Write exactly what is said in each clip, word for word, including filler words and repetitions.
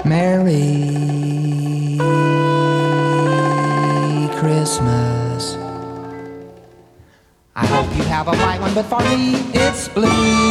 Merry Christmas. I hope you have a white one, but for me it's blue.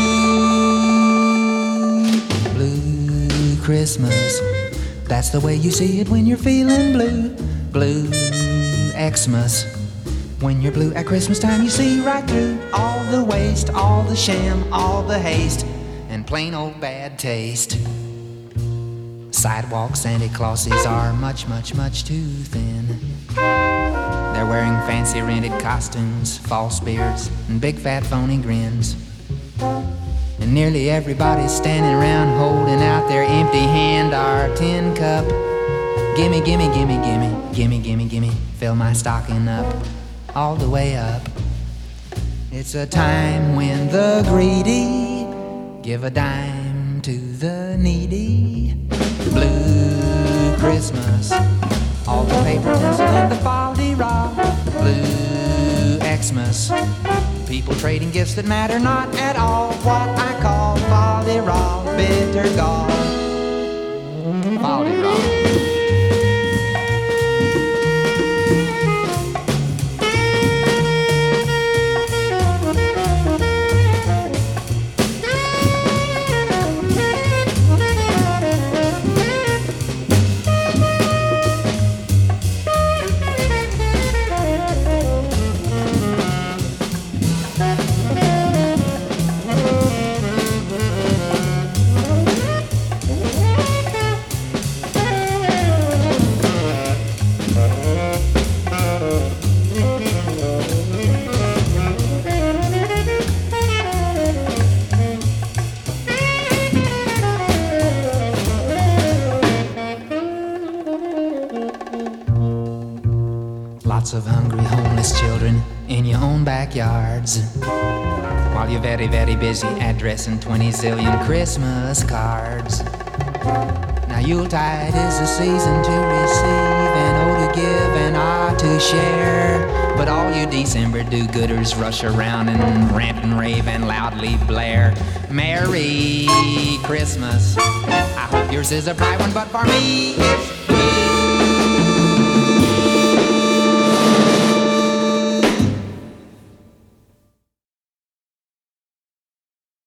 Blue Christmas. That's the way you see it when you're feeling blue. Blue Xmas. When you're blue at Christmas time, you see right through all the waste, all the sham, all the haste, and plain old bad taste. Sidewalk Santa Clauses are much, much, much too thin. They're wearing fancy rented costumes, false beards, and big fat phony grins. And nearly everybody's standing around holding out their empty hand or tin cup. Gimme, gimme, gimme, gimme, gimme, gimme, gimme, fill my stocking up, all the way up. It's a time when the greedy give a dime to the needy. Blue Christmas. All the paper tinsel and the fol-de-rol. Blue Xmas. People trading gifts that matter not at all. What I call fol-de-rol, bitter gall. Fol-de-rol. Lots of hungry homeless children in your own backyards, while you're very, very busy addressing twenty zillion Christmas cards. Now Yuletide is a season to receive, and O to give, and R to share. But all you December do-gooders rush around and rant and rave and loudly blare. Merry Christmas. I hope yours is a bright one, but for me it's blue.